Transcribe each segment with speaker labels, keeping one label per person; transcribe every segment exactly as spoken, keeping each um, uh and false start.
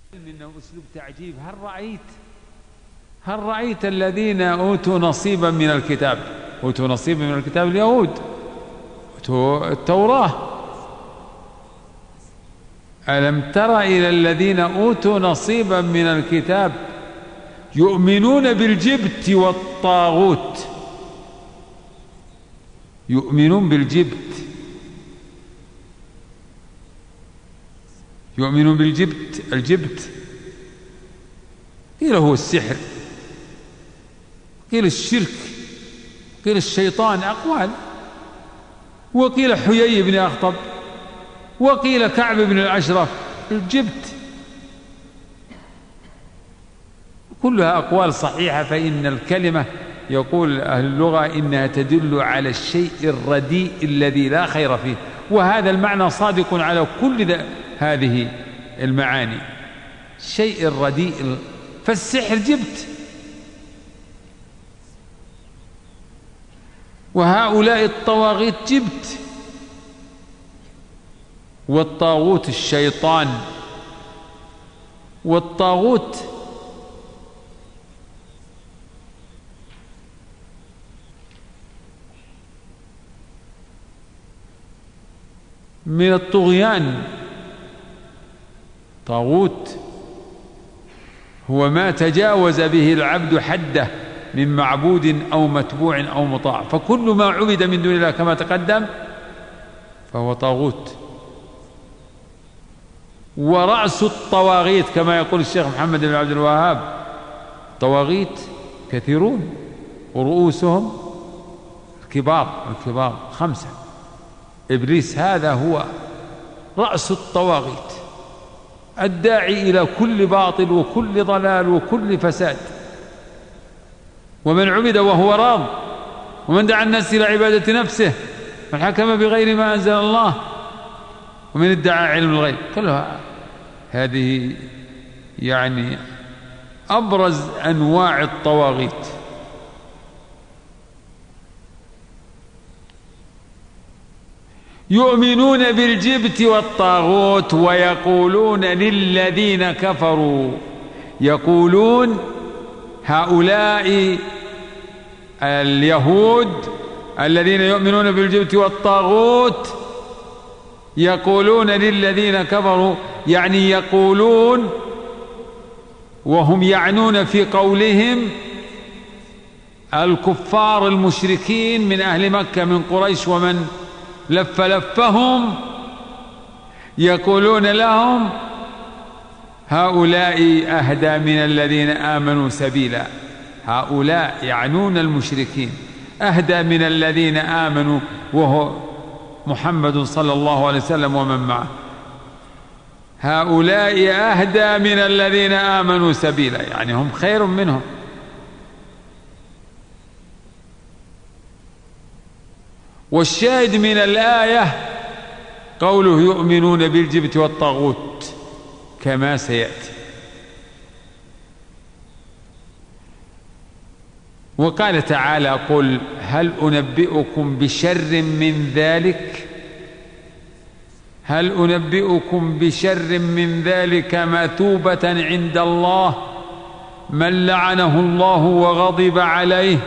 Speaker 1: إنه أسلوب تعجيب. هل رأيت هل رأيت الذين أوتوا نصيبا من الكتاب؟ أوتوا نصيبا من الكتاب اليهود، أوتوا التوراة. ألم تر إلى الذين أوتوا نصيبا من الكتاب يؤمنون بالجبت والطاغوت، يؤمنون بالجبت، يؤمنون بالجبت. الجبت قيل هو السحر، قيل الشرك، قيل الشيطان، أقوال. وقيل حيي بن أخطب، وقيل كعب بن الأشرف. الجبت كلها أقوال صحيحة. فإن الكلمة يقول أهل اللغة إنها تدل على الشيء الرديء الذي لا خير فيه، وهذا المعنى صادق على كل هذه المعاني، الشيء الرديء. فالسحر جبت، وهؤلاء الطواغيت جبت، والطاغوت الشيطان. والطاغوت من الطغيان. طاغوت هو ما تجاوز به العبد حده من معبود أو متبوع أو مطاع، فكل ما عبد من دون الله كما تقدم فهو طاغوت. ورأس الطواغيت كما يقول الشيخ محمد بن عبد الوهاب، طواغيت كثيرون ورؤوسهم الكبار الكبار خمسة. إبليس هذا هو رأس الطواغيت، الداعي إلى كل باطل وكل ضلال وكل فساد. ومن عبد وهو راض، ومن دعا الناس إلى عبادة نفسه، من حكم بغير ما أنزل الله، ومن ادعى علم الغيب. كلها هذه يعني أبرز أنواع الطواغيت. يؤمنون بالجبت والطاغوت ويقولون للذين كفروا، يقولون هؤلاء اليهود الذين يؤمنون بالجبت والطاغوت يقولون للذين كفروا، يعني يقولون وهم يعنون في قولهم الكفار المشركين من أهل مكة من قريش ومن لف لفهم، يقولون لهم هؤلاء أهدى من الذين آمنوا سبيلا. هؤلاء يعنون المشركين، أهدى من الذين آمنوا وهو محمد صلى الله عليه وسلم ومن معه. هؤلاء أهدى من الذين آمنوا سبيلا، يعني هم خير منهم. والشاهد من الآية قوله يؤمنون بالجبت والطاغوت كما سيأتي. وقال تعالى قل هل أنبئكم بشر من ذلك هل أنبئكم بشر من ذلك مثوبة عند الله من لعنه الله وغضب عليه.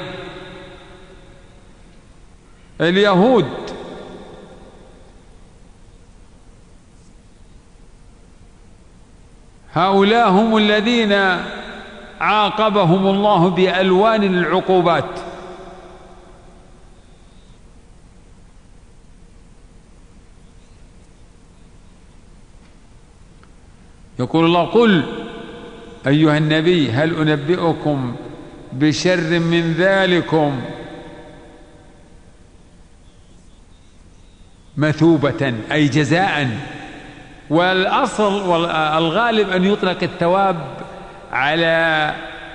Speaker 1: اليهود هؤلاء هم الذين عاقبهم الله بألوان العقوبات. يقول الله قل أيها النبي هل أنبئكم بشر من ذلكم مثوبة أي جزاء. والأصل والغالب أن يطلق الثواب على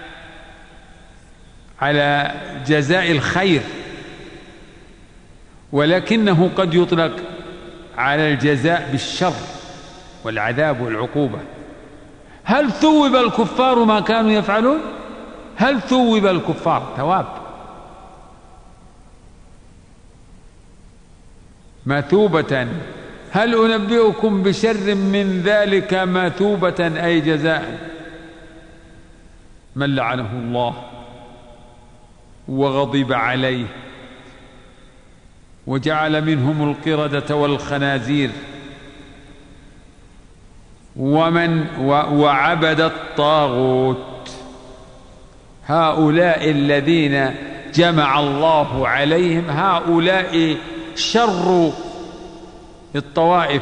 Speaker 1: على جزاء الخير، ولكنه قد يطلق على الجزاء بالشر والعذاب والعقوبة. هل ثوب الكفار ما كانوا يفعلون؟ هل ثوب الكفار ثواب مثوبة هل أنبئكم بشر من ذلك مثوبة أي جزاء؟ من لعنه الله وغضب عليه وجعل منهم القردة والخنازير ومن وعبد الطاغوت. هؤلاء الذين جمع الله عليهم هؤلاء شر الطوائف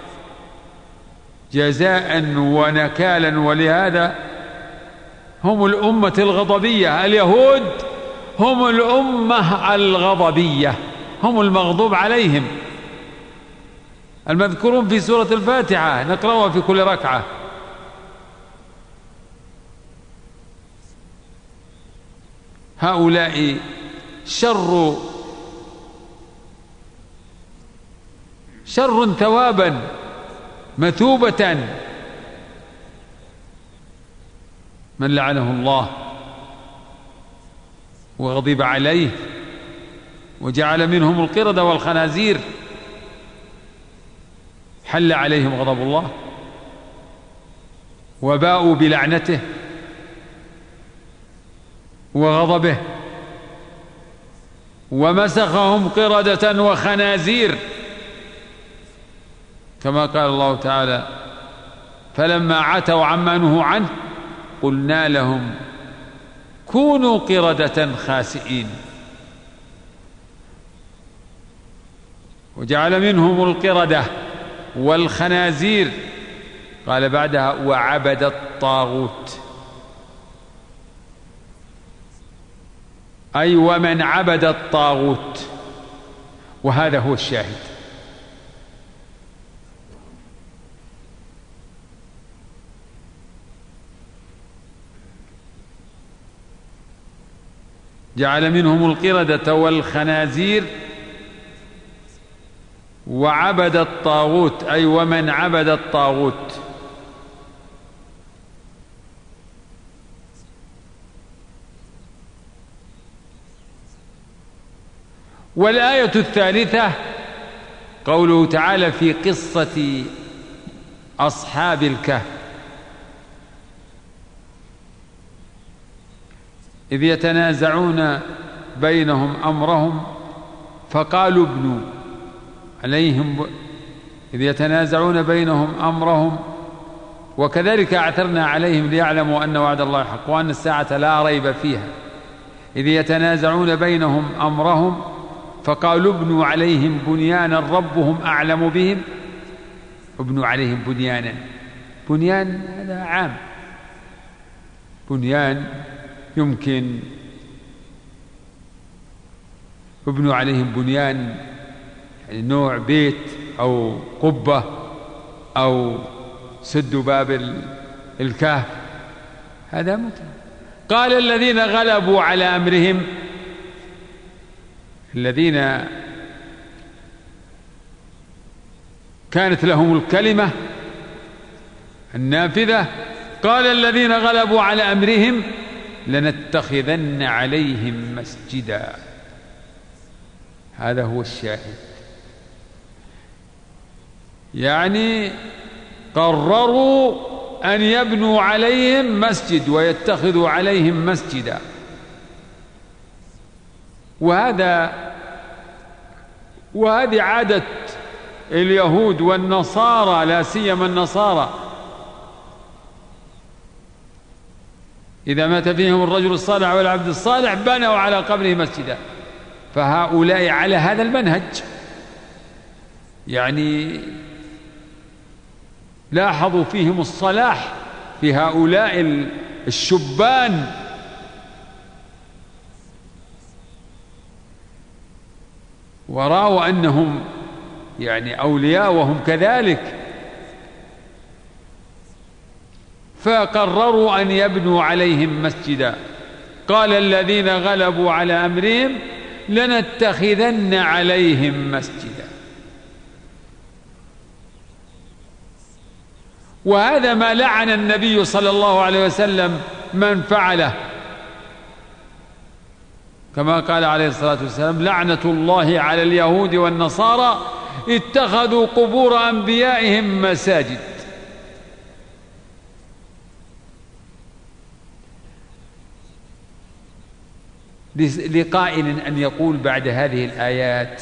Speaker 1: جزاء ونكالا، ولهذا هم الأمة الغضبية. اليهود هم الأمة الغضبية، هم المغضوب عليهم، المذكورون في سورة الفاتحة نقرأها في كل ركعة. هؤلاء شر شر ثوابا مثوبة. من لعنه الله وغضب عليه وجعل منهم القردة والخنازير حل عليهم غضب الله وباءوا بلعنته وغضبه ومسخهم قردة وخنازير، كما قال الله تعالى: فلما عتوا عما نهوا عنه قلنا لهم كونوا قردة خاسئين. وجعل منهم القردة والخنازير، قال بعدها: وعبد الطاغوت، أي ومن عبد الطاغوت. وهذا هو الشاهد. جعل منهم القردة والخنازير وعبد الطاغوت، أي ومن عبد الطاغوت. والآية الثالثة قوله تعالى في قصة أصحاب الكهف: إذ يتنازعون بينهم أمرهم فقالوا ابنوا عليهم إذ يتنازعون بينهم أمرهم وكذلك أعثرنا عليهم ليعلموا أن وعد الله حق وأن الساعة لا ريب فيها. إذ يتنازعون بينهم أمرهم فقالوا ابنوا عليهم بنيانا ربهم أعلم بهم. ابنوا عليهم بنيانا، بنيان هذا عام، بنيان يمكن ابنوا عليهم بنيان يعني نوع بيت أو قبة أو سدوا باب الكهف، هذا مثل. قال الذين غلبوا على أمرهم، الذين كانت لهم الكلمة النافذة، قال الذين غلبوا على أمرهم لنتخذن عليهم مسجدا. هذا هو الشاهد، يعني قرروا أن يبنوا عليهم مسجد ويتخذوا عليهم مسجدا. وهذا وهذه عادة اليهود والنصارى، لا سيما النصارى، إذا مات فيهم الرجل الصالح والعبد الصالح بنوا على قبره مسجدا. فهؤلاء على هذا المنهج، يعني لاحظوا فيهم الصلاح في هؤلاء الشبان، ورأوا أنهم يعني أولياء وهم كذلك، فقرروا أن يبنوا عليهم مسجدا. قال الذين غلبوا على أمرهم لنتخذن عليهم مسجدا. وهذا ما لعن النبي صلى الله عليه وسلم من فعله، كما قال عليه الصلاة والسلام: لعنة الله على اليهود والنصارى اتخذوا قبور أنبيائهم مساجد. لقائل أن يقول بعد هذه الآيات: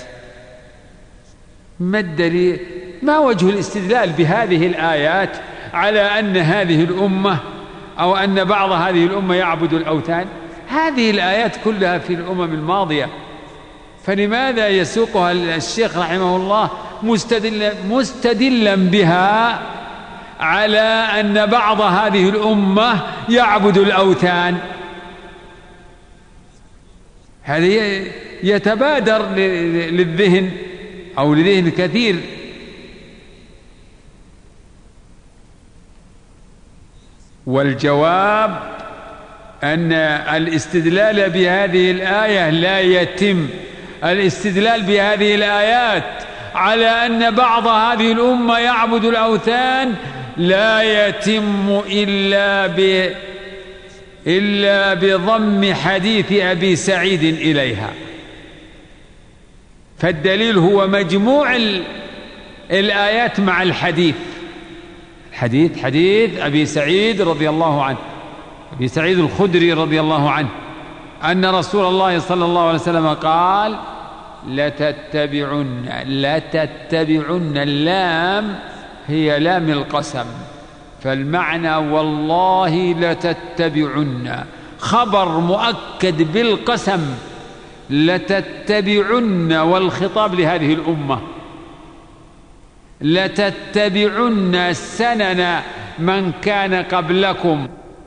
Speaker 1: ما الدليل، ما وجه الاستدلال بهذه الآيات على أن هذه الأمة أو أن بعض هذه الأمة يعبد الأوثان؟ هذه الآيات كلها في الأمم الماضية، فلماذا يسوقها الشيخ رحمه الله مستدلا, مستدلا بها على أن بعض هذه الأمة يعبد الأوثان؟ هذا يتبادر للذهن أو لذهن كثير. والجواب أن الاستدلال بهذه الآية لا يتم الاستدلال بهذه الآيات على أن بعض هذه الأمة يعبد الأوثان لا يتم إلا ب إلا بضم حديث أبي سعيد إليها. فالدليل هو مجموع الآيات مع الحديث. الحديث حديث أبي سعيد رضي الله عنه، أبي سعيد الخدري رضي الله عنه، أن رسول الله صلى الله عليه وسلم قال: لتتبعن لتتبعن اللام هي لام القسم، فالمعنى والله لتتبعن، خبر مؤكد بالقسم، لتتبعن، والخطاب لهذه الأمة، لتتبعن سنن من كان قبلكم.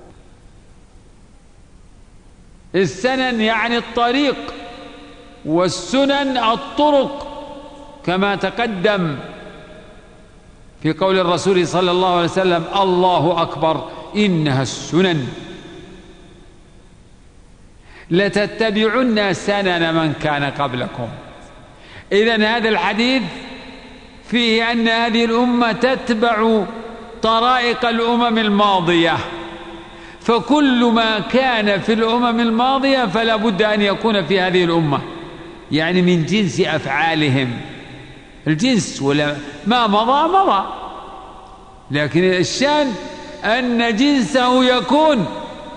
Speaker 1: السنن يعني الطريق، والسنن الطرق، كما تقدم في قول الرسول صلى الله عليه وسلم: الله أكبر إنها السنن. لتتبعن سنن من كان قبلكم. إذن هذا الحديث فيه أن هذه الأمة تتبع طرائق الأمم الماضية، فكل ما كان في الأمم الماضية فلا بد أن يكون في هذه الأمة، يعني من جنس أفعالهم، الجنس ولا ما مضى مضى، لكن الشان أن جنسه يكون.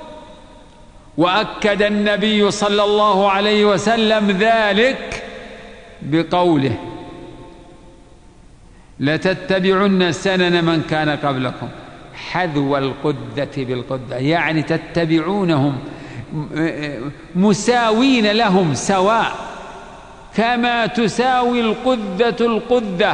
Speaker 1: وأكد النبي صلى الله عليه وسلم ذلك بقوله: لتتبعن سنن من كان قبلكم حذو القدة بالقدة، يعني تتبعونهم مساوين لهم سواء، كما تساوي القدة القدة.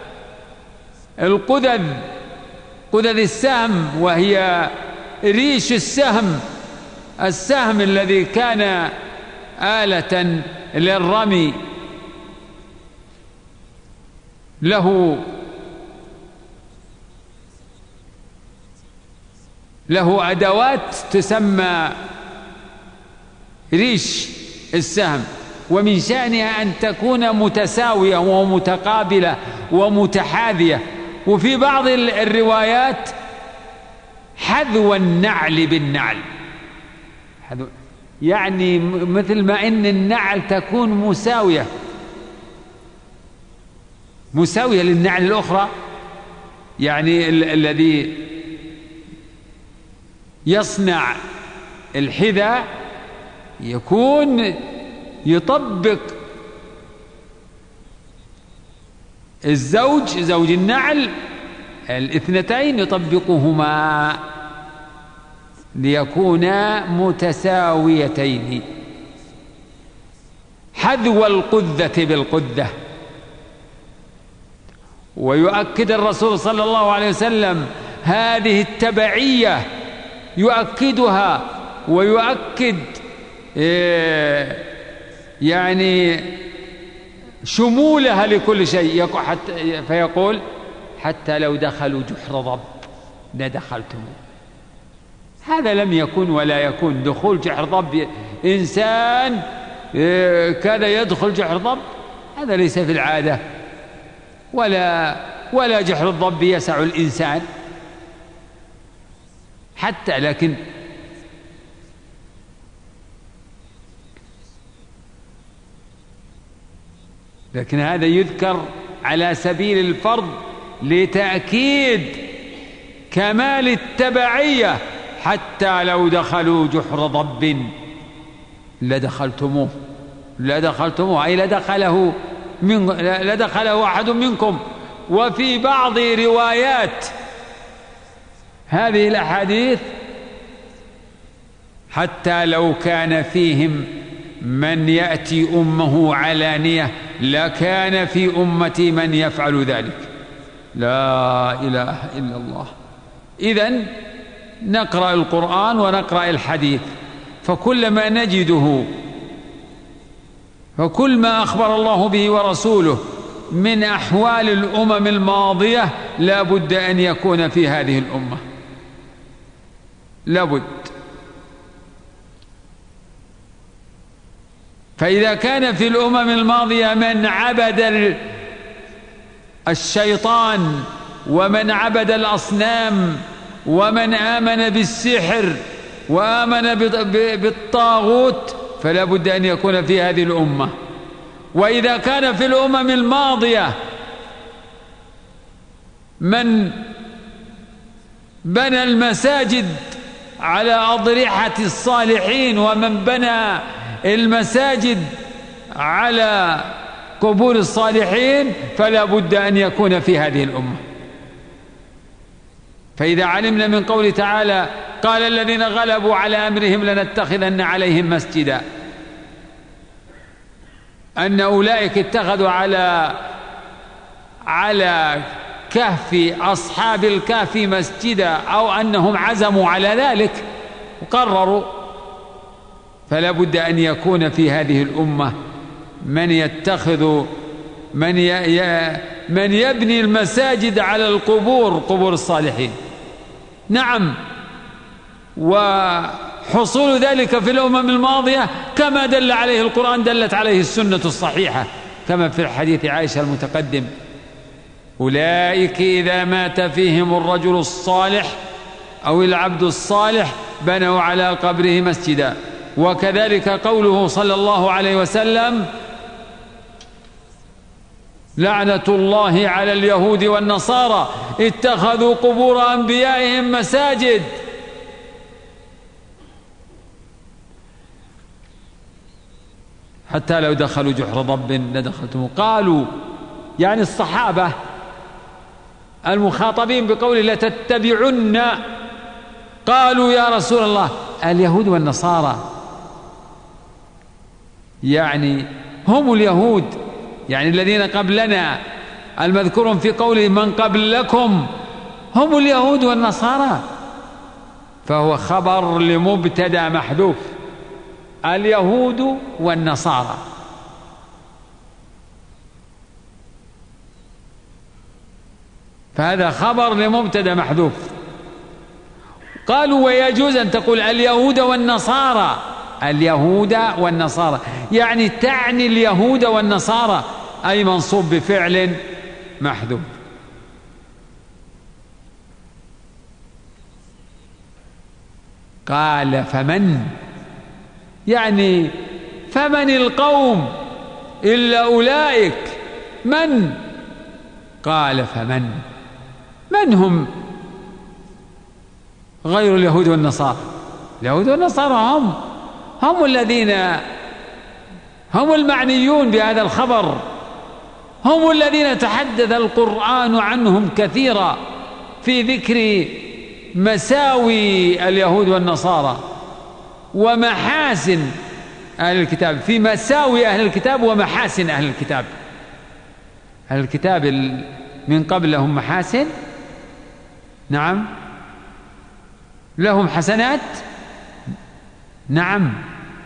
Speaker 1: القدذ قدذ السهم، وهي ريش السهم، السهم الذي كان آلة للرمي، له له أدوات تسمى ريش السهم، ومن شأنها أن تكون متساوية ومتقابلة ومتحاذية. وفي بعض الروايات حذو النعل بالنعل، يعني مثل ما إن النعل تكون مساوية مساوية للنعل الأخرى، يعني ال الذي يصنع الحذاء يكون يطبق الزوج زوج النعل الاثنتين، يطبقهما ليكونا متساويتين. حذو القدة بالقدة. ويؤكد الرسول صلى الله عليه وسلم هذه التبعية، يؤكدها ويؤكد يعني شمولها لكل شيء، فيقول: حتى لو دخلوا جحر ضب لدخلتموه. هذا لم يكن ولا يكون. دخول جحر ضب، إنسان كذا يدخل جحر ضب، هذا ليس في العادة، ولا ولا جحر الضب يسع الإنسان حتى. لكن لكن هذا يذكر على سبيل الفرض لتأكيد كمال التبعية، حتى لو دخلوا جحر ضب لدخلتموه لدخلتموه أي لدخله من لدخله أحد منكم. وفي بعض روايات هذه الأحاديث حتى لو كان فيهم من يأتي أمه علانية لكان في أمتي من يفعل ذلك. لا إله إلا الله. إذن نقرأ القرآن ونقرأ الحديث، فكلما نجده فكل ما أخبر الله به ورسوله من أحوال الأمم الماضية لا بد أن يكون في هذه الأمة، لا بد. فإذا كان في الأمم الماضية من عبد الشيطان ومن عبد الأصنام ومن آمن بالسحر وآمن بالطاغوت، فلا بد أن يكون في هذه الأمة. وإذا كان في الأمم الماضية من بنى المساجد على أضرحة الصالحين ومن بنى المساجد على قبور الصالحين، فلا بد أن يكون في هذه الأمة. فإذا علمنا من قوله تعالى قال الذين غلبوا على أمرهم لنتخذن عليهم مسجدا، أن أولئك اتخذوا على على كهف أصحاب الكهف مسجدا، أو أنهم عزموا على ذلك وقرروا، فلا بد أن يكون في هذه الأمة من يتخذ من ي... من يبني المساجد على القبور، قبور الصالحين. نعم، وحصول ذلك في الأمم الماضية كما دل عليه القرآن دلت عليه السنة الصحيحة، كما في الحديث عائشة المتقدم: أولئك إذا مات فيهم الرجل الصالح أو العبد الصالح بنوا على قبره مسجدا. وكذلك قوله صلى الله عليه وسلم: لعنة الله على اليهود والنصارى اتخذوا قبور أنبيائهم مساجد. حتى لو دخلوا جحر ضب لدخلتموه. قالوا يعني الصحابة المخاطبين بقوله لتتبعن، قالوا يا رسول الله اليهود والنصارى، يعني هم اليهود، يعني الذين قبلنا المذكورون في قوله من قبلكم هم اليهود والنصارى، فهو خبر لمبتدأ محذوف: اليهود والنصارى. فهذا خبر لمبتدأ محذوف. قالوا ويجوز أن تقول اليهود والنصارى، اليهود والنصارى يعني تعني اليهود والنصارى، أي منصوب بفعل محذوف. قال فمن، يعني فمن القوم إلا أولئك، من؟ قال فمن، من هم غير اليهود والنصارى؟ اليهود والنصارى هم هم الذين هم المعنيون بهذا الخبر، هم الذين تحدث القرآن عنهم كثيرا في ذكر مساوي اليهود والنصارى ومحاسن أهل الكتاب، في مساوي أهل الكتاب ومحاسن أهل الكتاب. أهل الكتاب من قبل لهم محاسن، نعم، لهم حسنات، نعم.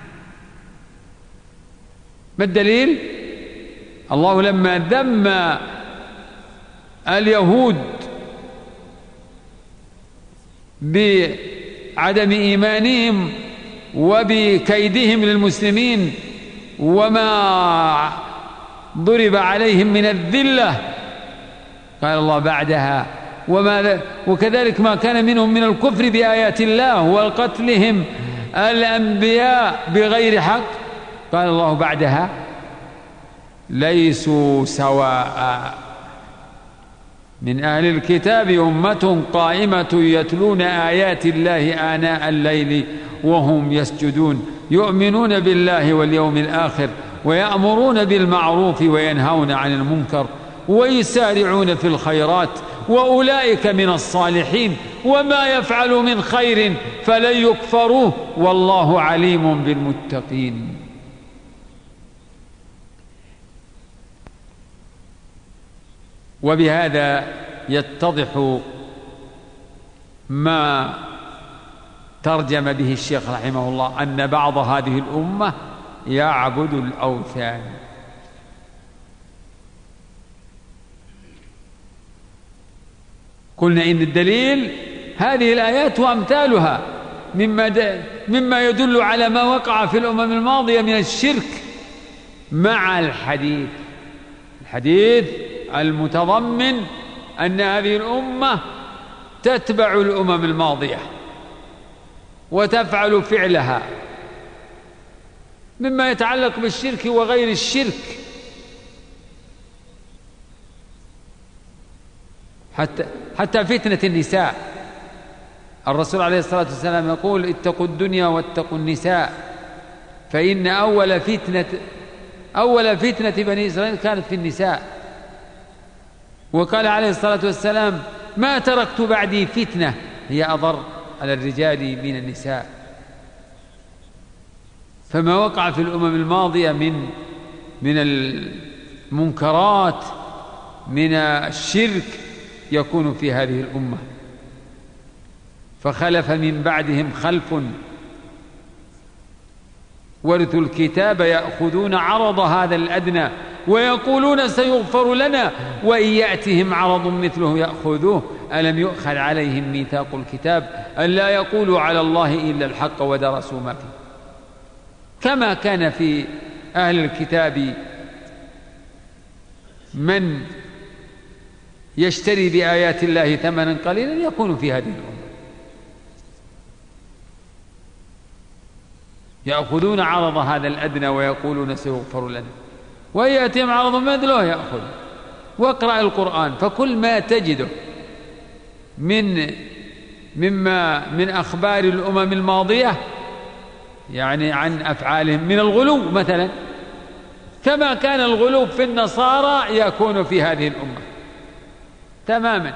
Speaker 1: ما الدليل؟ الله لما ذم اليهود بعدم إيمانهم وبكيدهم للمسلمين وما ضرب عليهم من الذلة، قال الله بعدها وما وكذلك ما كان منهم من الكفر بآيات الله وقتلهم الأنبياء بغير حق، قال الله بعدها ليسوا سواء من أهل الكتاب أمة قائمة يتلون آيات الله آناء الليل وهم يسجدون يؤمنون بالله واليوم الآخر ويأمرون بالمعروف وينهون عن المنكر ويسارعون في الخيرات وأولئك من الصالحين وما يفعلوا من خير فلن يكفروه والله عليم بالمتقين. وبهذا يتضح ما ترجم به الشيخ رحمه الله أن بعض هذه الأمة يعبد الأوثان. قلنا إن الدليل هذه الآيات وأمثالها مما, مما يدل على ما وقع في الأمم الماضية من الشرك مع الحديث الحديث المتضمن أن هذه الأمة تتبع الأمم الماضية وتفعل فعلها مما يتعلق بالشرك وغير الشرك، حتى حتى فتنة النساء. الرسول عليه الصلاة والسلام يقول: اتقوا الدنيا واتقوا النساء فإن أول فتنة أول فتنة بني إسرائيل كانت في النساء. وقال عليه الصلاة والسلام: ما تركت بعدي فتنة هي أضر على الرجال من النساء. فما وقع في الأمم الماضية من من المنكرات من الشرك يكون في هذه الأمة. فخلف من بعدهم خلف ورثوا الكتاب يأخذون عرض هذا الأدنى ويقولون سيغفر لنا وإن يأتهم عرض مثله يأخذوه ألم يؤخذ عليهم ميثاق الكتاب ألا يقولوا على الله إلا الحق ودرسوا ما فيه. كما كان في أهل الكتاب من يشتري بآيات الله ثمنا قليلا يكون في هذه الأمة. يأخذون عرض هذا الأدنى ويقولون سيغفر لنا وإن يأتيهم عرض مثله يأخذ. واقرأ القرآن فكل ما تجده من مما من أخبار الأمم الماضية يعني عن أفعالهم من الغلو مثلا، كما كان الغلو في النصارى يكون في هذه الأمة تماما.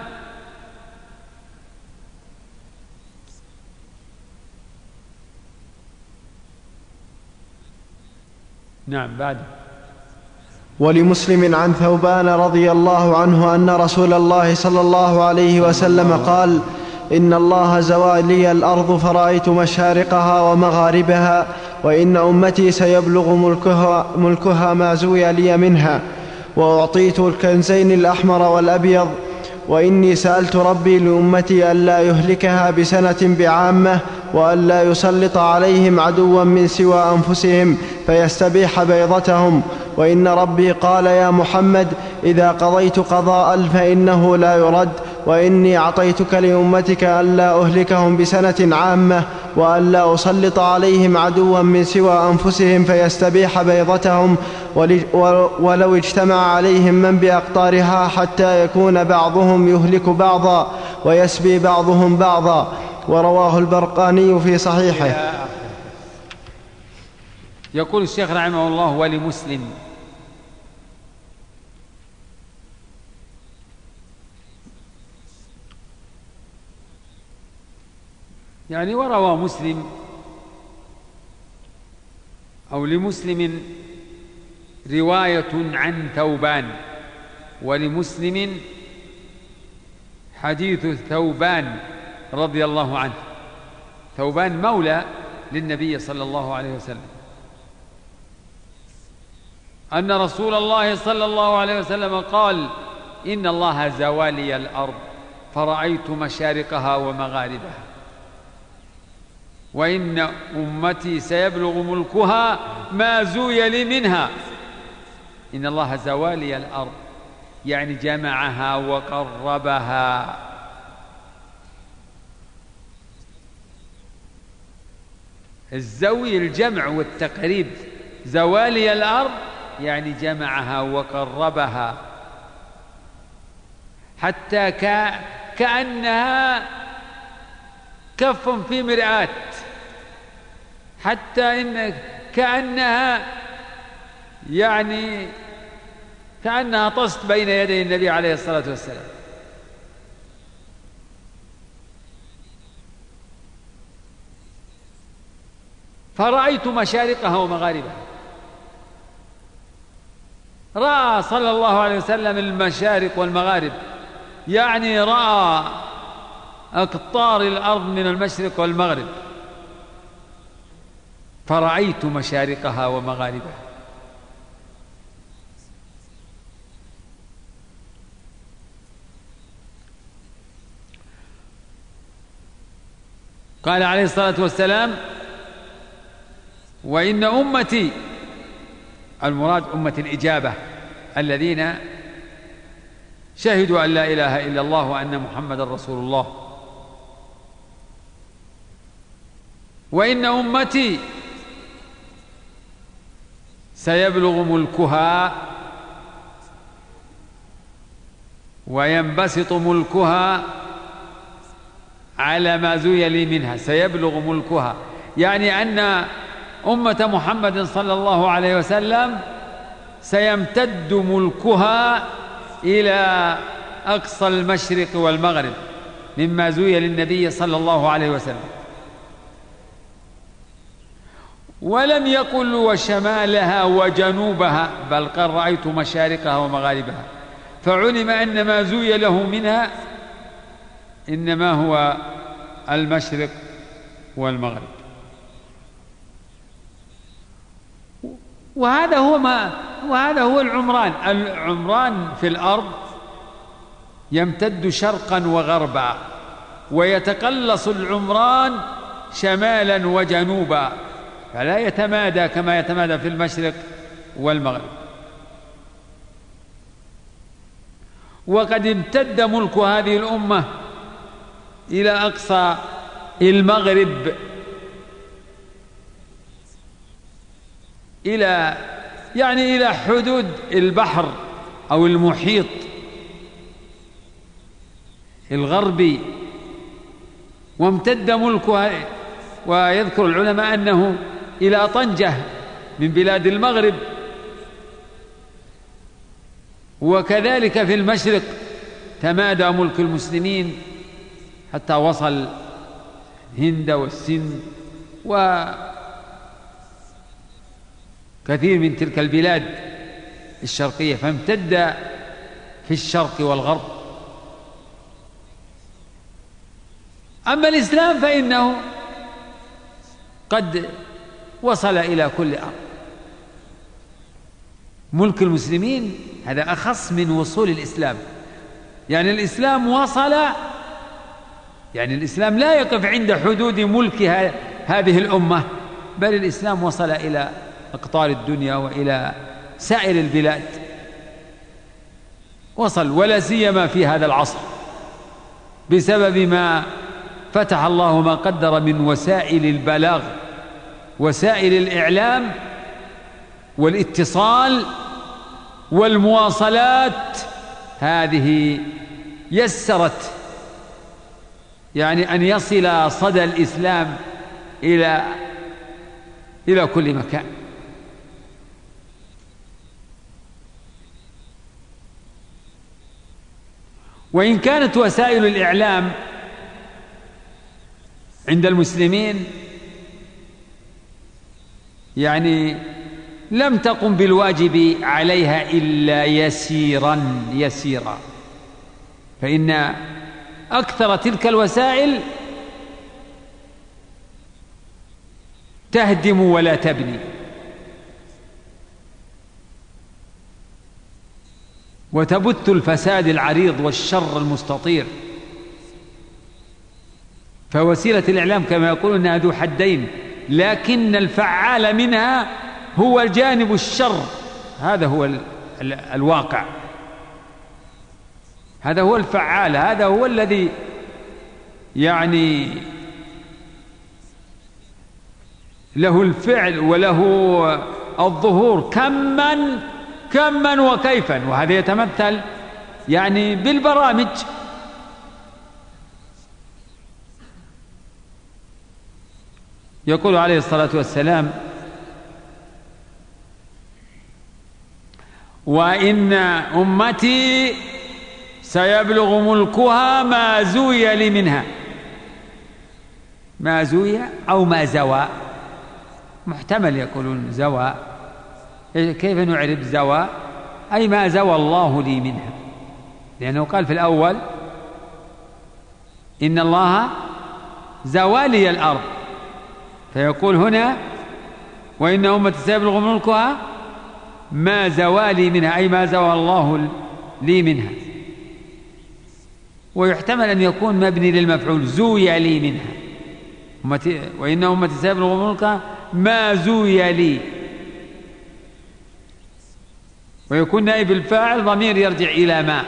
Speaker 1: نعم. بعد.
Speaker 2: ولمسلم عن ثوبان رضي الله عنه أن رسول الله صلى الله عليه وسلم قال: إن الله زوى لي الأرض فرأيت مشارقها ومغاربها وإن أمتي سيبلغ ملكها, ملكها ما زوي لي منها وأعطيت الكنزين الأحمر والأبيض وإني سألت ربي لأمتي ألا يهلكها بسنة بعامة وألا يسلط عليهم عدوا من سوى أنفسهم فيستبيح بيضتهم، وإن ربي قال: يا محمد إذا قضيت قضاء فإنه لا يرد، وإني أعطيتك لأمتك ألا أهلكهم بسنة عامة وألا أسلط عليهم عدوا من سوى أنفسهم فيستبيح بيضتهم، ولو اجتمع عليهم من بأقطارها حتى يكون بعضهم يهلك بعضا ويسبي بعضهم بعضا. ورواه البرقاني في صحيحه.
Speaker 1: يقول الشيخ رحمه الله: ولمسلم يعني وروى مسلم أو لمسلم رواية عن ثوبان، ولمسلم حديث ثوبان رضي الله عنه. ثوبان مولى للنبي صلى الله عليه وسلم، أن رسول الله صلى الله عليه وسلم قال: إن الله زوى لي الأرض فرأيت مشارقها ومغاربها وإن أمتي سيبلغ ملكها ما زوي لي منها. إن الله زوى لي الأرض يعني جمعها وقربها. الزوي الجمع والتقريب، زوالي الأرض يعني جمعها وقربها. حتى كأنها كف في مرآة، حتى إن كأنها يعني كأنها طست بين يدي النبي عليه الصلاة والسلام. فرأيت مشارقها ومغاربها. رأى صلى الله عليه وسلم المشارق والمغارب، يعني رأى أقطار الأرض من المشرق والمغرب. فرأيت مشارقها ومغاربها. قال عليه الصلاة والسلام: وإن أمتي، المراد أمة الإجابة الذين شهدوا أن لا إله إلا الله وأن محمدا رسول الله، وإن أمتي سيبلغ ملكها وينبسط ملكها على ما زوي لي منها. سيبلغ ملكها يعني أن أمة محمد صلى الله عليه وسلم سيمتد ملكها إلى أقصى المشرق والمغرب مما زوي للنبي صلى الله عليه وسلم. ولم يقل وشمالها وجنوبها، بل قال رأيت مشارقها ومغاربها، فعلم أن ما زوي له منها إنما هو المشرق والمغرب. وهذا هو ما وهذا هو العمران. العمران في الأرض يمتد شرقا وغربا، ويتقلص العمران شمالا وجنوبا، فلا يتمادى كما يتمادى في المشرق والمغرب. وقد امتد ملك هذه الأمة إلى أقصى المغرب، إلى يعني إلى حدود البحر أو المحيط الغربي، وامتد ملكها. ويذكر العلماء أنه إلى طنجة من بلاد المغرب، وكذلك في المشرق تمادى ملك المسلمين حتى وصل هند والسند وكثير من تلك البلاد الشرقية، فامتد في الشرق والغرب. أما الإسلام فإنه قد وصل إلى كل أرض. ملك المسلمين هذا أخص من وصول الإسلام، يعني الإسلام وصل، يعني الإسلام لا يقف عند حدود ملك هذه الأمة، بل الإسلام وصل إلى أقطار الدنيا وإلى سائر البلاد، وصل، ولا سيما في هذا العصر بسبب ما فتح الله ما قدر من وسائل البلاغ، وسائل الإعلام والاتصال والمواصلات. هذه يسرت يعني أن يصل صدى الإسلام إلى إلى كل مكان. وإن كانت وسائل الإعلام عند المسلمين يعني لم تقم بالواجب عليها إلا يسيرا يسيرا، فإن أكثر تلك الوسائل تهدم ولا تبني، وتبث الفساد العريض والشر المستطير. فوسيلة الإعلام كما يقولون أنها ذو حدين، لكن الفعال منها هو جانب الشر. هذا هو ال ال الواقع، هذا هو الفعال، هذا هو الذي يعني له الفعل وله الظهور كما كما وكيفا. وهذا يتمثل يعني بالبرامج. يقول عليه الصلاة والسلام: وإن أمتي سيبلغ ملكها ما زوي لي منها. ما زوي أو ما زوى، محتمل يقولون زوى. كيف نعرف زوى؟ أي ما زوى الله لي منها، لأنه قال في الأول: إن الله زوى لي الأرض، فيقول هنا: وإن أمتي سيبلغ ملكها ما زوى لي منها، أي ما زوى الله لي منها. ويحتمل أن يكون مبني للمفعول: زوي لي منها. وإن أمتي سيبلغ ملكها ما زوي لي، ويكون نائب الفاعل ضمير يرجع إلى ما.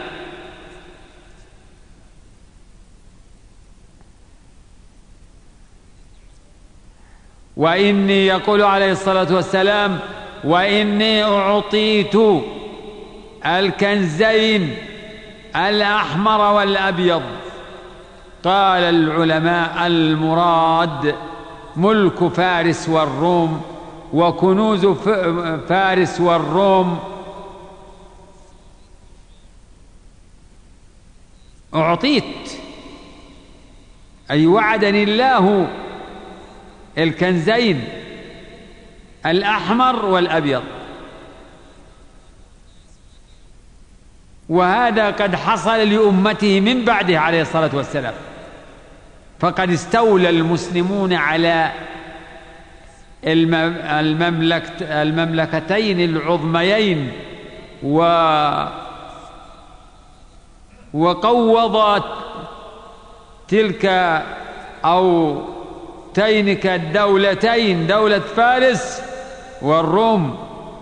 Speaker 1: وإني، يقول عليه الصلاة والسلام: وإني أعطيت الكنزين الأحمر والأبيض. قال العلماء: المراد ملك فارس والروم وكنوز فارس والروم. أعطيت أي وعدني الله الكنزين الأحمر والأبيض، وهذا قد حصل لأمته من بعده عليه الصلاة والسلام، فقد استولى المسلمون على المملكة المملكتين العظميين و وقوضت تلك أو تينك الدولتين، دولة فارس والروم.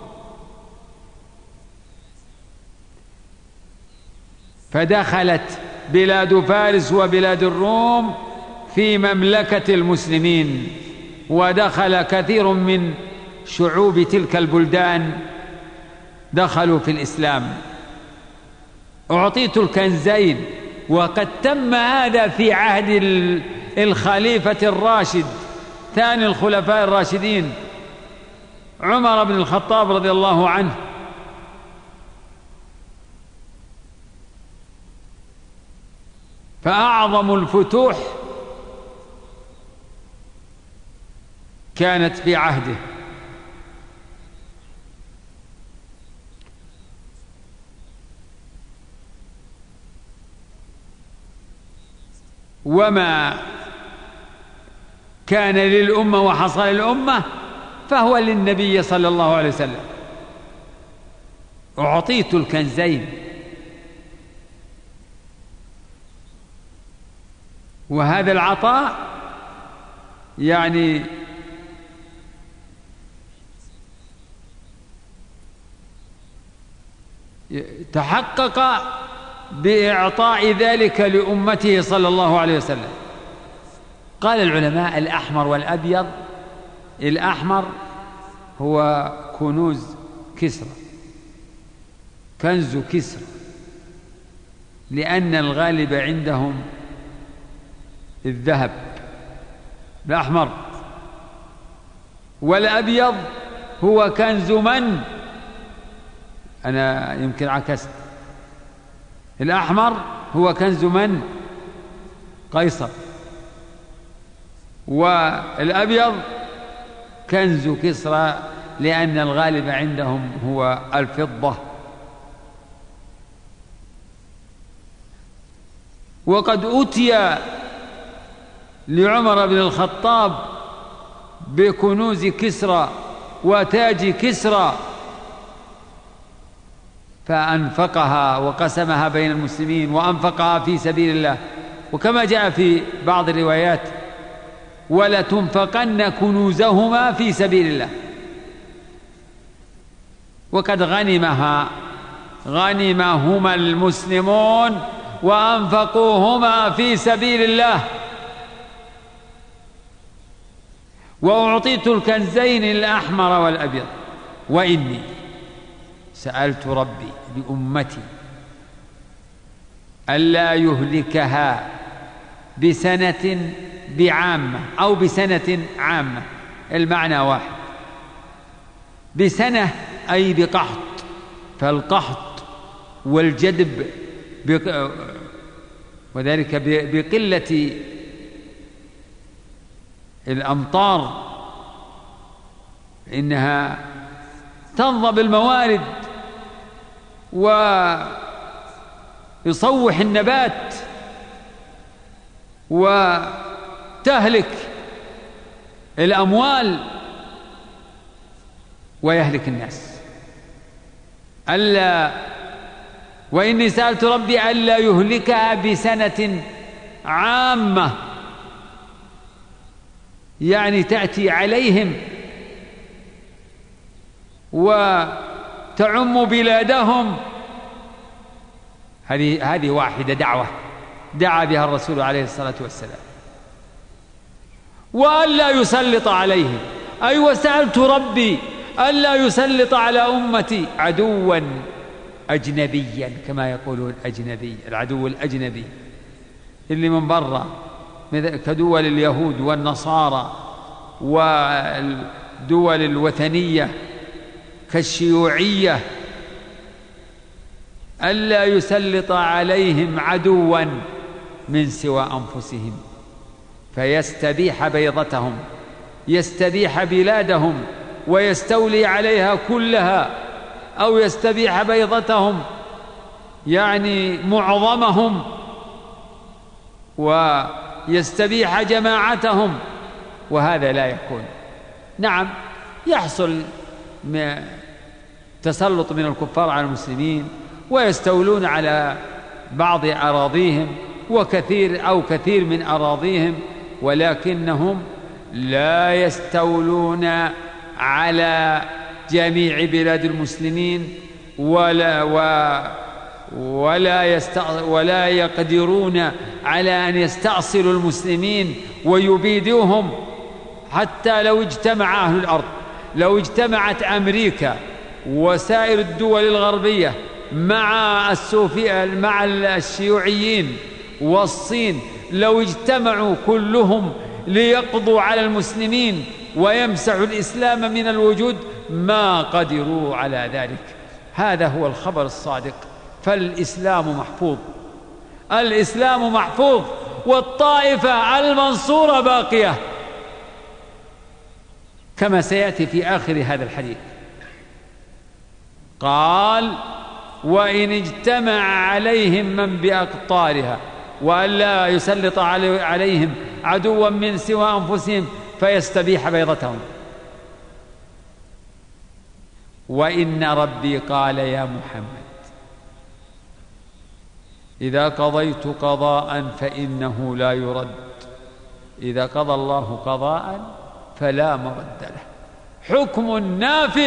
Speaker 1: فدخلت بلاد فارس وبلاد الروم في مملكة المسلمين، ودخل كثير من شعوب تلك البلدان دخلوا في الإسلام. أعطيت الكنزين، وقد تم هذا في عهد الخليفة الراشد ثاني الخلفاء الراشدين عمر بن الخطاب رضي الله عنه. فأعظم الفتوح كانت في عهده. وما كان للأمة وحصل للأمة فهو للنبي صلى الله عليه وسلم. أعطيت الكنزين، وهذا العطاء يعني تحقق بإعطاء ذلك لأمته صلى الله عليه وسلم. قال العلماء: الأحمر والأبيض. الأحمر هو كنوز كسرى، كنز كسرى، لأن الغالب عندهم الذهب الأحمر. والأبيض هو كنز من؟ أنا يمكن عكست. الأحمر هو كنز من؟ قيصر. والأبيض كنز كسرى، لأن الغالب عندهم هو الفضة. وقد أتي لعمر بن الخطاب بكنوز كسرى وتاج كسرى، فأنفقها وقسمها بين المسلمين وأنفقها في سبيل الله. وكما جاء في بعض الروايات: ولتنفقن كنوزهما في سبيل الله. وقد غنمها غنمهما المسلمون وأنفقوهما في سبيل الله. وأعطيت الكنزين الأحمر والأبيض. وإني سألت ربي لأمتي ألا يهلكها بسنة بعامة أو بسنة عامة، المعنى واحد. بسنة أي بقحط، فالقحط والجدب وذلك بقلة الأمطار، إنها تنضب الموارد ويصوح النبات وتهلك الأموال ويهلك الناس. ألا وإني سألت ربي ألا يهلكها بسنة عامة، يعني تأتي عليهم وتعم بلادهم. هذه هذه واحدة دعوة دعا بها الرسول عليه الصلاة والسلام. وألا يسلط عليهم، أي وسألت ربي ألا يسلط على أمتي عدوا أجنبيا، كما يقولون أجنبي، العدو الأجنبي اللي من برا كدول اليهود والنصارى والدول الوثنية كالشيوعية. ألا يسلط عليهم عدوا من سوى أنفسهم فيستبيح بيضتهم، يستبيح بلادهم ويستولي عليها كلها، أو يستبيح بيضتهم يعني معظمهم، ويستبيح جماعتهم، وهذا لا يكون. نعم يحصل تسلط من الكفار على المسلمين ويستولون على بعض أراضيهم وكثير أو كثير من أراضيهم، ولكنهم لا يستولون على جميع بلاد المسلمين ولا و ولا يست ولا يقدرون على أن يستأصلوا المسلمين ويبيدوهم. حتى لو اجتمع أهل الأرض، لو اجتمعت أمريكا وسائر الدول الغربية مع السوفي مع الشيوعيين والصين، لو اجتمعوا كلهم ليقضوا على المسلمين ويمسحوا الإسلام من الوجود ما قدروا على ذلك. هذا هو الخبر الصادق. فالإسلام محفوظ، الإسلام محفوظ، والطائفة المنصورة باقية، كما سيأتي في آخر هذا الحديث. قال: وإن اجتمع عليهم من بأقطارها وألا يسلط عليهم عدوا من سوى أنفسهم فيستبيح بيضتهم. وإن ربي قال يا محمد إذا قضيت قضاء فإنه لا يرد، إذا قضى الله قضاء فلا مرد له، حكم نافذ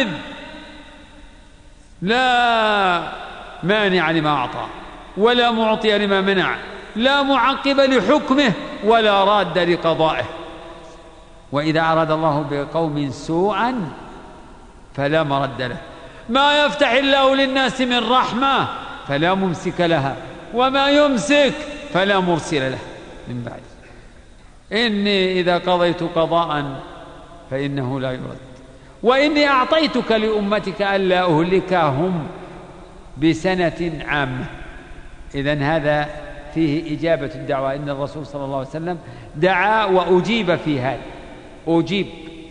Speaker 1: لا مانع لما أعطى ولا معطي لما منع، لا معقب لحكمه ولا راد لقضائه. وإذا أراد الله بقوم سوءا فلا مرد له، ما يفتح الله للناس من رحمة فلا ممسك لها وما يمسك فلا مرسل له من بعد. إني إذا قضيت قضاء فإنه لا يرد، وإني أعطيتك لأمتك ألا أهلكهم بسنة عامة. إذن هذا فيه إجابة الدعوة، إن الرسول صلى الله عليه وسلم دعا وأجيب في هذا، أجيب.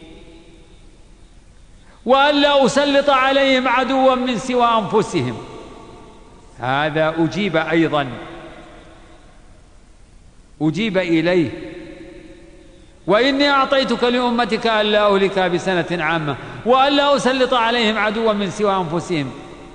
Speaker 1: وألا أسلط عليهم عدوا من سوى أنفسهم، هذا أجيب أيضا، أجيب إليه. وإني أعطيتك لأمتك ألا أهلكها بسنة عامة وألا أسلط عليهم عدوا من سوى أنفسهم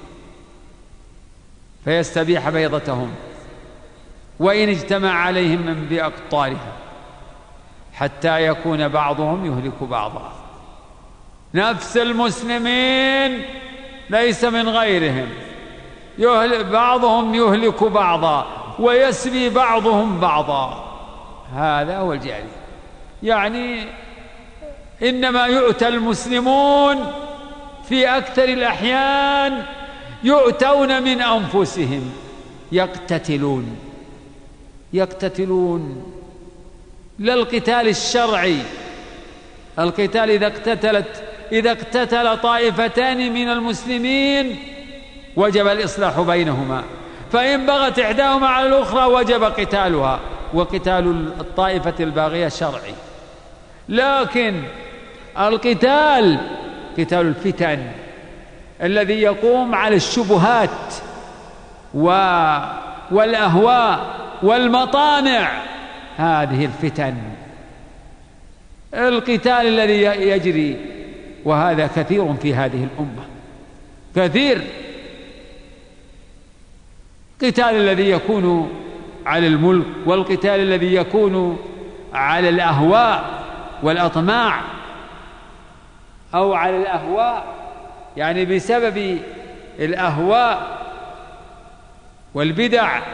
Speaker 1: فيستبيح بيضتهم. وإن اجتمع عليهم من بأقطارها حتى يكون بعضهم يهلك بعضا. نفس المسلمين ليس من غيرهم، يهلك بعضهم يهلك بعضا ويسبي بعضهم بعضا. هذا هو الجاهلية. يعني إنما يؤتى المسلمون في أكثر الأحيان يؤتون من أنفسهم، يقتتلون يقتتلون لا القتال الشرعي. القتال إذا اقتتلت إذا اقتتل طائفتان من المسلمين وجب الإصلاح بينهما، فإن بغت إحداهما على الأخرى وجب قتالها، وقتال الطائفة الباغية شرعي. لكن القتال قتال الفتن الذي يقوم على الشبهات والأهواء والمطامع، هذه الفتن القتال الذي يجري، وهذا كثير في هذه الأمة، كثير. القتال الذي يكون على الملك، والقتال الذي يكون على الأهواء والأطماع، أو على الأهواء يعني بسبب الأهواء والبدع،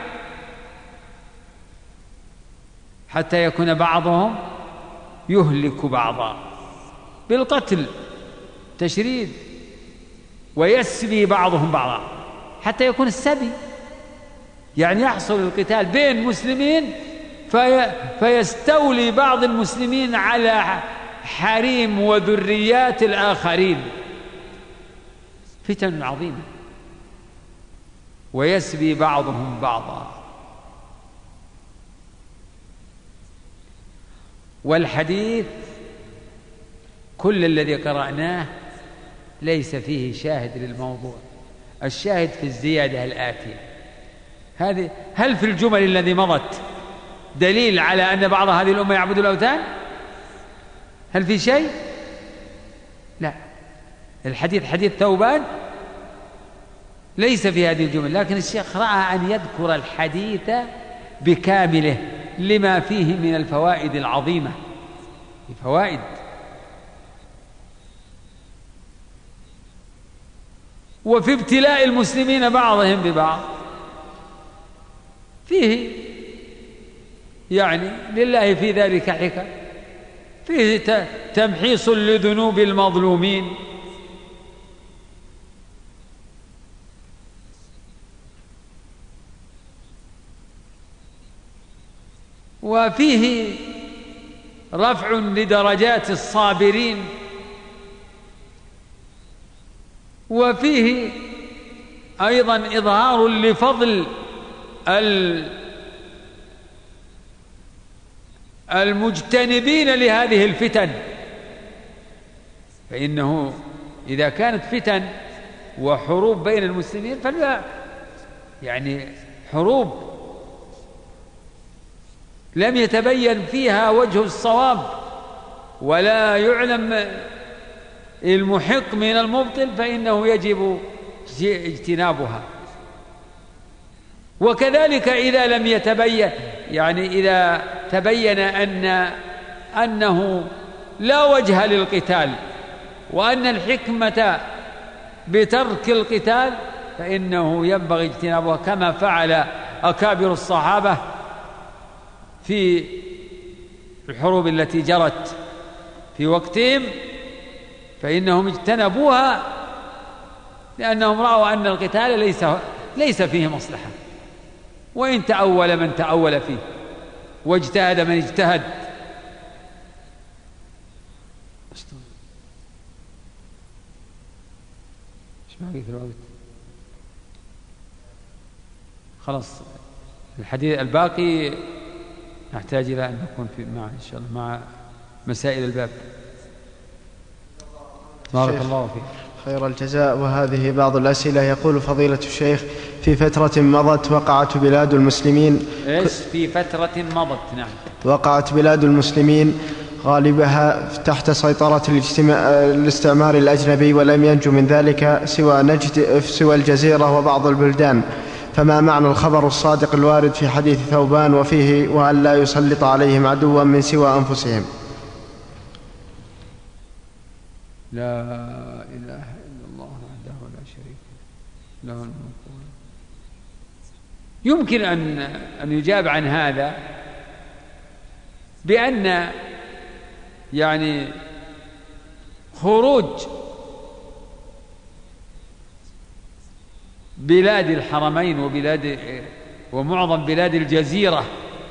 Speaker 1: حتى يكون بعضهم يهلك بعضا بالقتل تشريد، ويسبي بعضهم بعضا حتى يكون السبي، يعني يحصل القتال بين مسلمين في فيستولي بعض المسلمين على حريم وذريات الآخرين، فتن عظيمة، ويسبي بعضهم بعضا. والحديث كل الذي قرأناه ليس فيه شاهد للموضوع، الشاهد في الزيادة الآتية هذه. هل في الجمل الذي مضت دليل على أن بعض هذه الأمة يعبد الأوثان؟ هل في شيء؟ لا. الحديث حديث ثوبان ليس في هذه الجمل، لكن الشيخ رأى أن يذكر الحديث بكامله لما فيه من الفوائد العظيمة، الفوائد. وفي ابتلاء المسلمين بعضهم ببعض فيه يعني لله في ذلك حكم، فيه تمحيص لذنوب المظلومين، وفيه رفع لدرجات الصابرين، وفيه أيضا إظهار لفضل المجتنبين لهذه الفتن، فإنه إذا كانت فتن وحروب بين المسلمين فلا يعني حروب لم يتبين فيها وجه الصواب ولا يعلم المحق من المبطل، فإنه يجب اجتنابها. وكذلك إذا لم يتبين يعني إذا تبين أن أنه لا وجه للقتال وأن الحكمة بترك القتال، فإنه ينبغي اجتنابها، كما فعل أكابر الصحابة في الحروب التي جرت في وقتهم، فإنهم اجتنبوها لأنهم رأوا أن القتال ليس ليس فيه مصلحة، وإن تأول من تأول فيه واجتهد من اجتهد. ايش باقي في الوقت؟ خلاص الحديث الباقي نحتاج إلى أن نكون في مع إن شاء الله مع مسائل الباب. بارك الله فيك.
Speaker 2: خير الجزاء. وهذه بعض الأسئلة. يقول فضيلة الشيخ: في فترة مضت وقعت بلاد المسلمين
Speaker 1: إيش في فترة مضت نعم
Speaker 2: وقعت بلاد المسلمين غالبها تحت سيطرة الاستعمار الأجنبي، ولم ينجو من ذلك سوى نجد سوى الجزيرة وبعض البلدان، فما معنى الخبر الصادق الوارد في حديث ثوبان وفيه: وأن لا يسلط عليهم عدوا من سوى أنفسهم؟
Speaker 1: لا إله إلا الله وحده لا شريك له، له الملك. يمكن أن أن يجاب عن هذا بأن يعني خروج بلاد الحرمين وبلاد ومعظم بلاد الجزيرة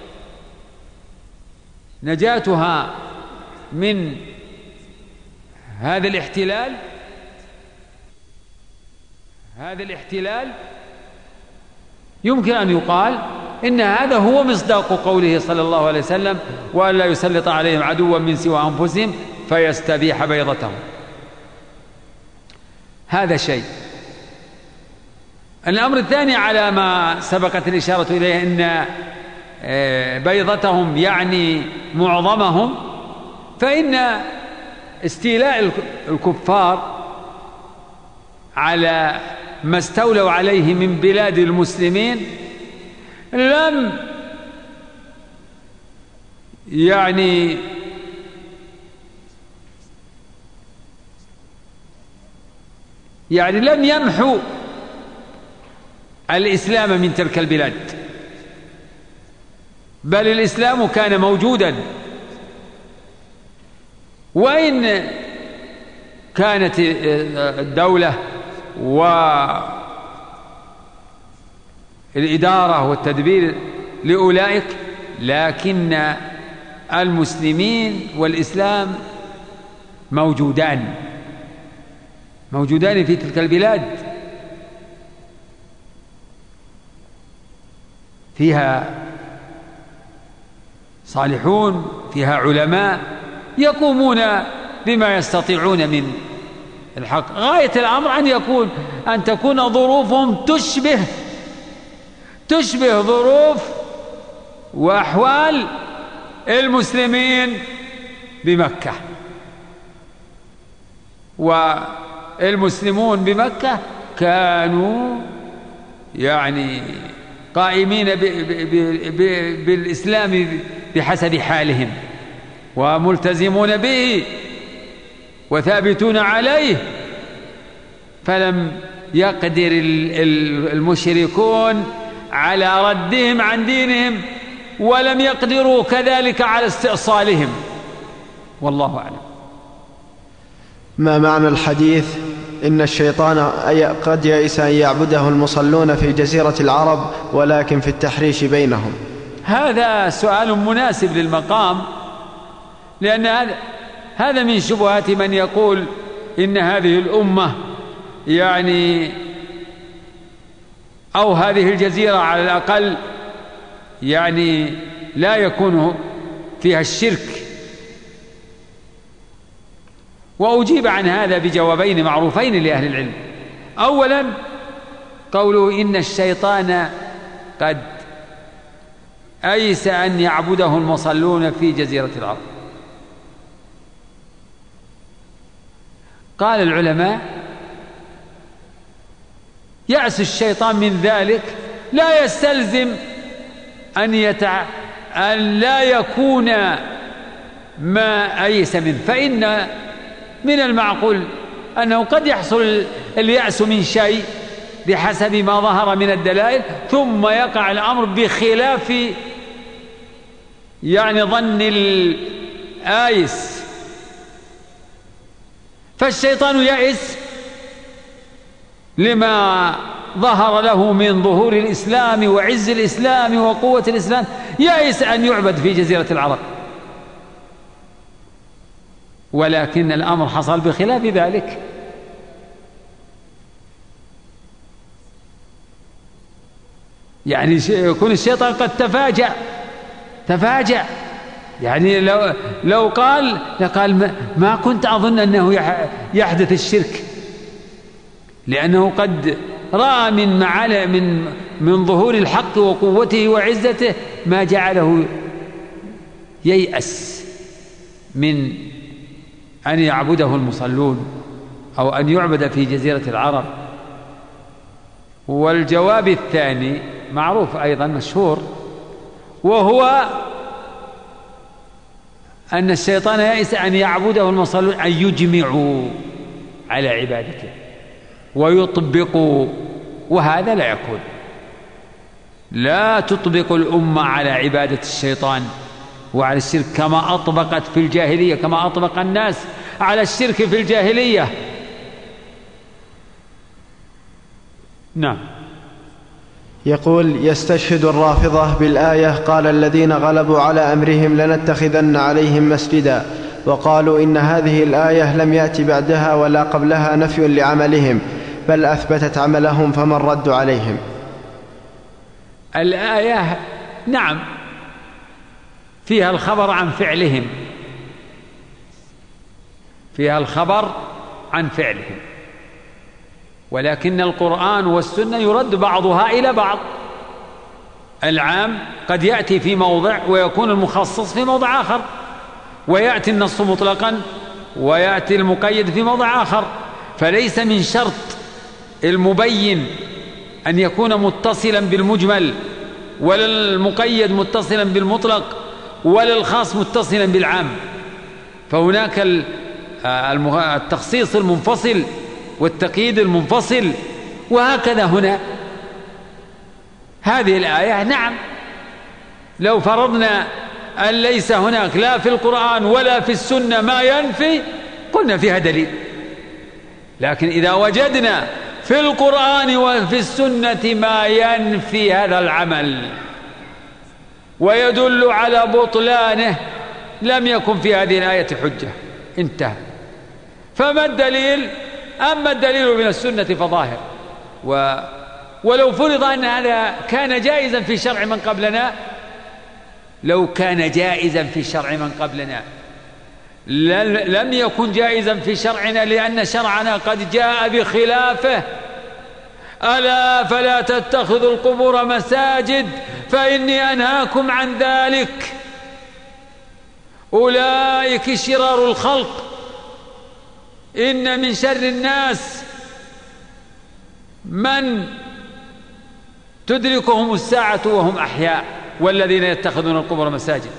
Speaker 1: نجاتها من هذا الاحتلال هذا الاحتلال يمكن أن يقال إن هذا هو مصداق قوله صلى الله عليه وسلم: وأن لا يسلط عليهم عدوا من سوى أنفسهم فيستبيح بيضتهم. هذا شيء. الأمر الثاني على ما سبقت الإشارة إليه، إن بيضتهم يعني معظمهم، فإن استيلاء الكفار على ما استولوا عليه من بلاد المسلمين لم يعني يعني لم يمحوا الإسلام من تلك البلاد، بل الإسلام كان موجودا. وإن كانت الدولة والإدارة والتدبير لأولئك، لكن المسلمين والإسلام موجودان موجودان في تلك البلاد، فيها صالحون، فيها علماء يقومون بما يستطيعون من الحق. غاية الأمر أن يكون أن تكون ظروفهم تشبه تشبه ظروف وأحوال المسلمين بمكة. والمسلمون بمكة كانوا يعني قائمين بالإسلام بحسب حالهم وملتزمون به وثابتون عليه، فلم يقدر المشركون على ردهم عن دينهم، ولم يقدروا كذلك على استئصالهم، والله أعلم.
Speaker 2: ما معنى الحديث إن الشيطان قد يئس أن يعبده المصلون في جزيرة العرب ولكن في التحريش بينهم؟
Speaker 1: هذا سؤال مناسب للمقام، لأن هذا هذا من شبهات من يقول إن هذه الأمة يعني أو هذه الجزيرة على الأقل يعني لا يكون فيها الشرك. وأجيب عن هذا بجوابين معروفين لأهل العلم. أولا قوله إن الشيطان قد أيس أن يعبده المصلون في جزيرة العرب. قال العلماء يأس الشيطان من ذلك لا يستلزم أن, يتع... أن لا يكون ما أيس منه، فإن من المعقول أنه قد يحصل اليأس من شيء بحسب ما ظهر من الدلائل، ثم يقع الأمر بخلاف يعني ظن الآيس. فالشيطان يئس لما ظهر له من ظهور الإسلام وعز الإسلام وقوة الإسلام، يئس أن يعبد في جزيرة العرب، ولكن الأمر حصل بخلاف ذلك. يعني يكون الشيطان قد تفاجأ تفاجأ يعني لو لو قال لقال ما كنت أظن أنه يحدث الشرك، لأنه قد رأى من معالي من من ظهور الحق وقوته وعزته ما جعله ييأس من أن يعبده المصلون أو أن يعبد في جزيرة العرب. والجواب الثاني معروف أيضا مشهور، وهو أن الشيطان يئس أن يعبده المصلون، أن يجمعوا على عبادته ويطبقوا، وهذا لا يكون. لا تطبق الأمة على عبادة الشيطان وعلى الشرك كما أطبقت في الجاهلية، كما أطبق الناس على الشرك في الجاهلية. نعم.
Speaker 2: يقول: يستشهد الرافضة بالآية: قال الذين غلبوا على أمرهم لنتخذن عليهم مسجدا، وقالوا إن هذه الآية لم يأت بعدها ولا قبلها نفي لعملهم، بل أثبتت عملهم، فما الرد عليهم؟
Speaker 1: الآية نعم فيها الخبر عن فعلهم، فيها الخبر عن فعلهم، ولكن القرآن والسنة يرد بعضها إلى بعض. العام قد يأتي في موضع ويكون المخصص في موضع آخر، ويأتي النص مطلقا ويأتي المقيد في موضع آخر، فليس من شرط المبين أن يكون متصلا بالمجمل، ولا المقيد متصلا بالمطلق، ولا الخاص متصلا بالعام. فهناك التخصيص المنفصل والتقييد المنفصل، وهكذا هنا. هذه الآية نعم لو فرضنا أن ليس هناك لا في القرآن ولا في السنة ما ينفي قلنا فيها دليل، لكن إذا وجدنا في القرآن وفي السنة ما ينفي هذا العمل ويدل على بطلانه لم يكن في هذه الآية حجة، انتهى. فما الدليل؟ أما الدليل من السنة فظاهر، و ولو فرض أن هذا كان جائزا في شرع من قبلنا، لو كان جائزا في شرع من قبلنا لم يكن جائزا في شرعنا، لأن شرعنا قد جاء بخلافه. ألا فلا تتخذوا القبور مساجد فإني أنهاكم عن ذلك، أولئك شرار الخلق، إن من شر الناس من تدركهم الساعة وهم أحياء والذين يتخذون القبور مساجد.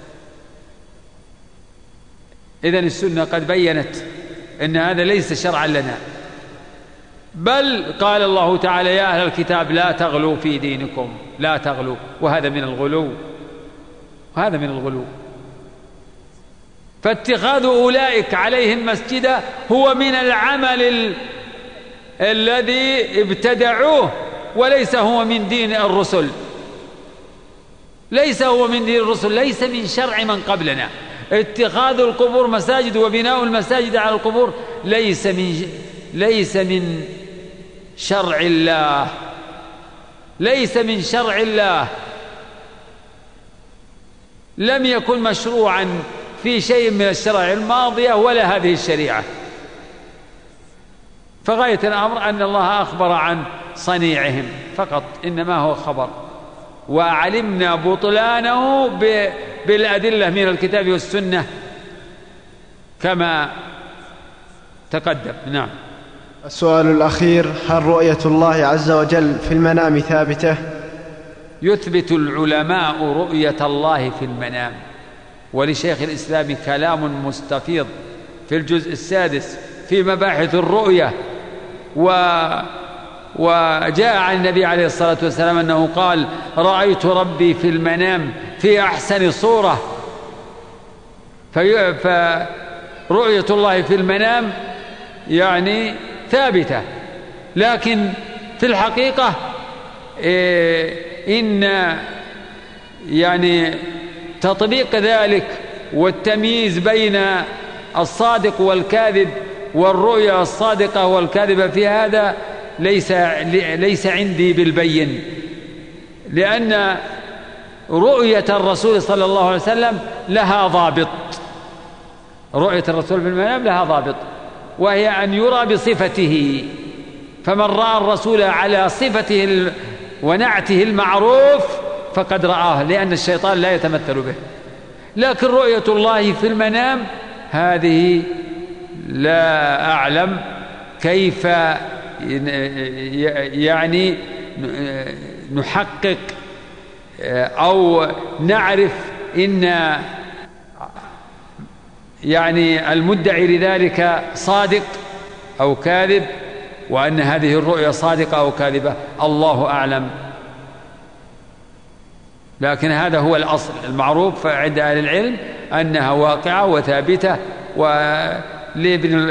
Speaker 1: إذن السنة قد بيّنت أن هذا ليس شرعا لنا، بل قال الله تعالى: يا أهل الكتاب لا تغلوا في دينكم، لا تغلوا، وهذا من الغلو، وهذا من الغلو. فاتخاذ أولئك عليهم مسجدا هو من العمل ال... الذي ابتدعوه، وليس هو من دين الرسل، ليس هو من دين الرسل، ليس من شرع من قبلنا. اتخاذ القبور مساجد وبناء المساجد على القبور ليس من ليس من شرع الله، ليس من شرع الله، لم يكن مشروعا في شيء من الشرائع الماضية ولا هذه الشريعة. فغاية الأمر أن الله أخبر عن صنيعهم فقط، إنما هو خبر، وعلمنا بطلانه بالأدلة من الكتاب والسنة كما تقدم. نعم.
Speaker 2: السؤال الأخير: هل رؤية الله عز وجل في المنام ثابتة؟
Speaker 1: يثبت العلماء رؤية الله في المنام، ولشيخ الإسلام كلام مستفيض في الجزء السادس في مباحث الرؤية، و وجاء عن النبي عليه الصلاة والسلام أنه قال: رأيت ربي في المنام في أحسن صورة. في فرؤية الله في المنام يعني ثابتة، لكن في الحقيقة إن يعني تطبيق ذلك والتمييز بين الصادق والكاذب والرؤيا الصادقة والكاذبة في هذا ليس ليس عندي بالبين، لأن رؤية الرسول صلى الله عليه وسلم لها ضابط، رؤية الرسول في المنام لها ضابط، وهي أن يرى بصفته، فمن رأى الرسول على صفته ونعته المعروف فقد رآه، لأن الشيطان لا يتمثل به. لكن رؤية الله في المنام هذه لا أعلم كيف يعني نحقق أو نعرف إن يعني المدعي لذلك صادق أو كاذب، وأن هذه الرؤيا صادقة أو كاذبة، الله أعلم. لكن هذا هو الأصل المعروف عند أهل العلم أنها واقعة وثابتة.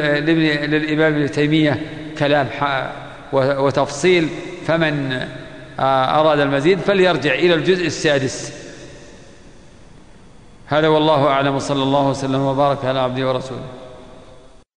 Speaker 1: وللإمام ابن تيمية كلام وتفصيل، فمن أراد المزيد فليرجع إلى الجزء السادس. هذا والله أعلم، صلى الله وسلم وبارك على عبده ورسوله.